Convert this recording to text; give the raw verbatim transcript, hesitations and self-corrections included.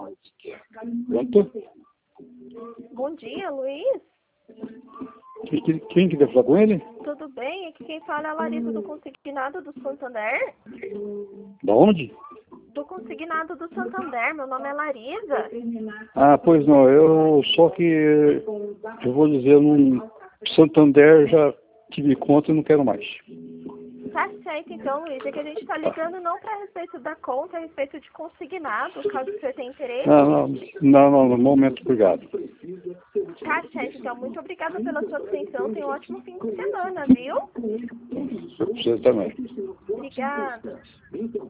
Pronto? Bom dia, Luiz. Quem, quem, quem que quer falar com ele? Tudo bem? Aqui quem fala é a Larissa do Consignado do Santander. Da onde? Do Consignado do Santander. Meu nome é Larissa. Ah, pois não. Eu só que eu vou dizer, eu não, Santander já tive conta e não quero mais. Tá certo, então, Luiz. É que a gente tá ligando não para respeito da conta, a respeito de consignado, caso você tenha interesse. Não, não, não, não, no momento, obrigado. Tá certo, então. Muito obrigada pela sua atenção. Tenha um ótimo fim de semana, viu? Você também. Obrigada.